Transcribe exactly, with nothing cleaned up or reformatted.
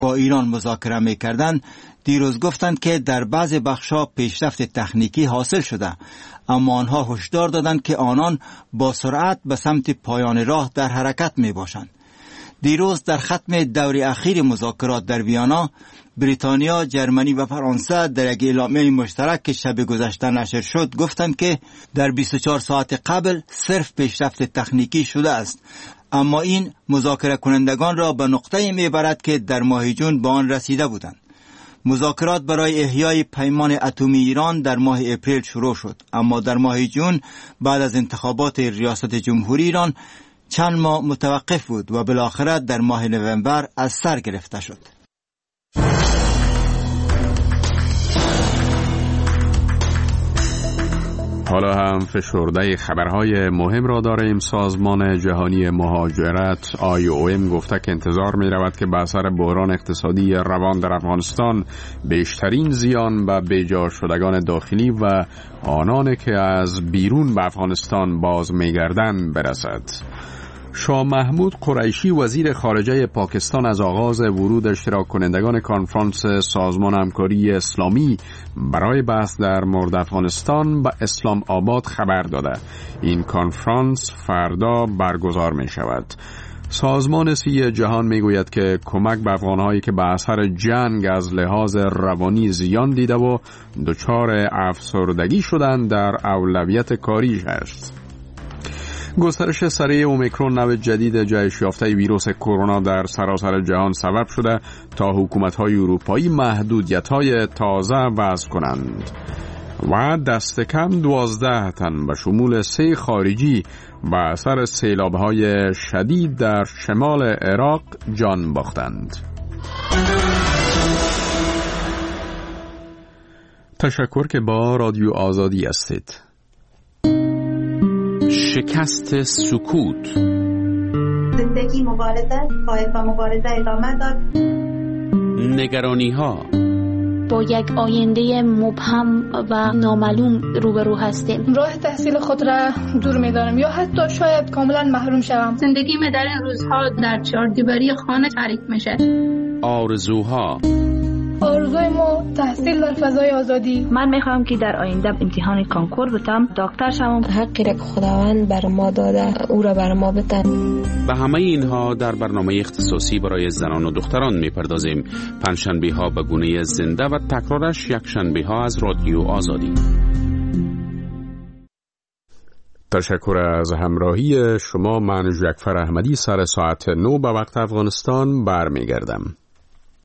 با ایران مذاکره می‌کردند، دیروز گفتند که در بعض بخش‌ها پیشرفت تکنیکی حاصل شده، اما آنها هشدار دادند که آنان با سرعت به سمت پایان راه در حرکت میباشند. دیروز در ختم دور اخیر مذاکرات در ویانا، بریتانیا، جرمنی و فرانسه در یک اعلامیه مشترک که شب گذشته نشر شد گفتند که در بیست و چهار ساعت قبل صرف پیشرفت تکنیکی شده است، اما این مذاکره کنندگان را به نقطه‌ای میبرد که در ماه جون به آن رسیده بودند. مذاکرات برای احیای پیمان اتمی ایران در ماه اپریل شروع شد، اما در ماه جون بعد از انتخابات ریاست جمهوری ایران چند ماه متوقف بود و بالاخره در ماه نوامبر از سر گرفته شد. حالا هم فشرده خبرهای مهم را داریم. سازمان جهانی مهاجرت آی او ام گفته که انتظار می رود که به اثر بحران اقتصادی روان در افغانستان بیشترین زیان به بیجا شدگان داخلی و آنان که از بیرون به افغانستان باز می گردند برسد. شاه محمود قریشی وزیر خارجه پاکستان از آغاز ورود اشتراک کنندگان کنفرانس سازمان همکاری اسلامی برای بحث در مورد افغانستان به اسلام آباد خبر داده. این کنفرانس فردا برگزار می شود. سازمان صحی جهان می گوید که کمک به افغانهایی که به اثر جنگ از لحاظ روانی زیان دیده و دچار افسردگی شدند در اولویت کاریش است. گسترش سریع اومیکرون نوع جدید جهش یافته ویروس کرونا در سراسر جهان سبب شده تا حکومت‌های اروپایی محدودیت‌های تازه وضع کنند و دست کم دوازده تن به شمول سه خارجی به اثر سیلاب‌های شدید در شمال عراق جان باختند. تشکر که با رادیو آزادی هستید. شکست سکوت. زندگی مبارزه، باید با مبارزه ادامه داد. نگرانی ها. با یک آینده مبهم و نامعلوم روبرو هستیم. راه تحصیل خود را دور می‌دارم یا حتی شاید کاملا محروم شوم. زندگی من در این روزها در چهار دیواری خانه تاریک میشه. آرزوها. آرزوی ما تحصیل در فضای آزادی. من میخوام که در آینده امتحان کنکور بتم، دکتر شوم. حقی را که خداوند بر ما داده او را بر ما بده. به همه اینها در برنامه اختصاصی برای زنان و دختران میپردازیم. پنجشنبه ها به گونه زنده و تکرارش یک شنبه ها از رادیو آزادی. تشکر از همراهی شما. من جعفر احمدی سر ساعت نو به وقت افغانستان برمیگردم.